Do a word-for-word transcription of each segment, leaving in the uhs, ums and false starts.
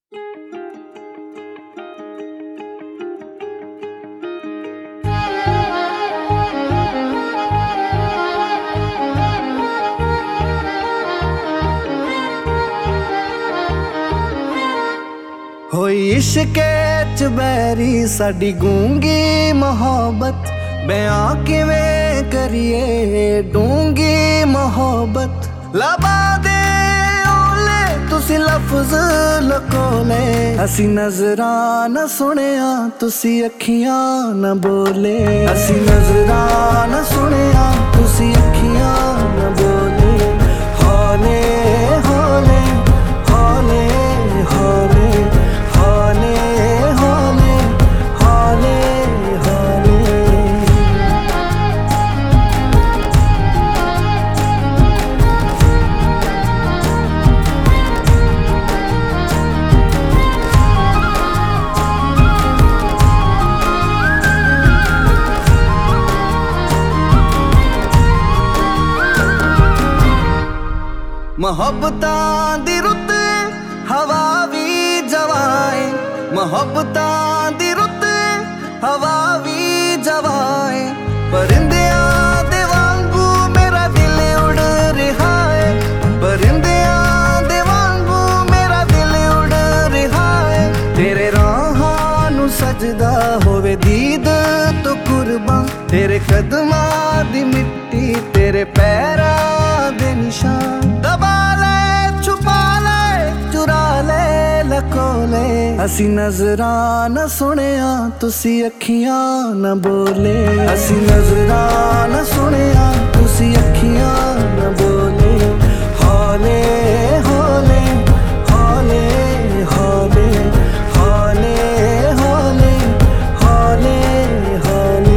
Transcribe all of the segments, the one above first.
होई इश्के च बैरी साडी गूंगी मोहब्बत, बयां किवें करिए डूंगी मोहब्बत। लबा दे ओले तुसी लफ्ज लकोले, असी नजरां न सुनिया तुसी अखियां न बोले। असी नजरां न सुनिया तुसी अखियां न बोले। हौले हौले हौले हौले हौले हौले हौले हौले। मोहब्बतां दी रुत हवा भी जवाए, मोहब्बतां दी रुत हवा भी जवाए। परिंदियां दे वांगू मेरा दिल उड़ रहा है, परिंदियां दे वांगू मेरा दिल उड़ रहा है। तेरे राहां नू सजदा होवे दीद तो कुर्बां, तेरे कदमां दी मिट्टी तेरे पैरां दे निशान। दबा ले छुपा ले चुरा ले लकोले, असी नजरां न सुनिया तुसी अखियां न बोले। असी नजरां न सुनिया तुसी अखियां न बोले। हौले हौले हौले हौले हौले हौले हौले हौले।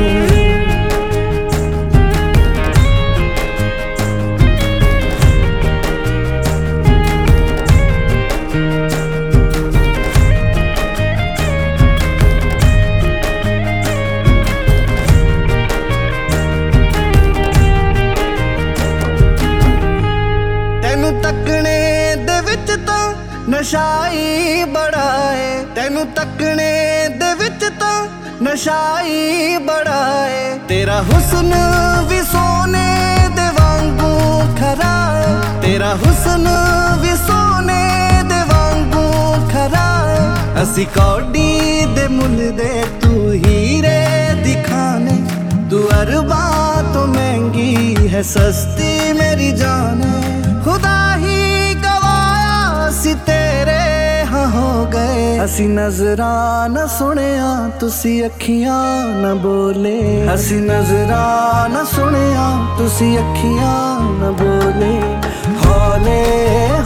ਤੈਨੂੰ ਤੱਕਣੇ ਦੇ ਵਿੱਚ ਤਾਂ ਨਸ਼ਾ ਹੀ ਬੜਾ ਏ, ਤੈਨੂੰ ਤੱਕਣੇ ਦੇ ਵਿੱਚ ਤਾਂ ਨਸ਼ਾ ਹੀ ਬੜਾ ਏ। ਤੇਰਾ ਹੁਸਨ ਵੀ ਸੋਨੇ ਦੇ ਵਾਂਗੂ ਖਰਾ ਏ, ਤੇਰਾ ਹੁਸਨ ਵੀ ਸੋਨੇ ਦੇ ਵਾਂਗੂ ਖਰਾ ਏ। ਅਸੀਂ ਕੌਡੀ ਦੇ ਮੁੱਲ ਦੇ ਤੂੰ ਹੀਰੇ ਦਿਖਾਨੇ, तू अरबा तो महंगी है सस्ती मेरी जान। खुदा ही गवाया सी तेरे हाँ हो गए, असी नजरां न सुनिया तुसी अखियां न बोले। असी नजरां न सुनिया तुसी अखियां न बोले। हौले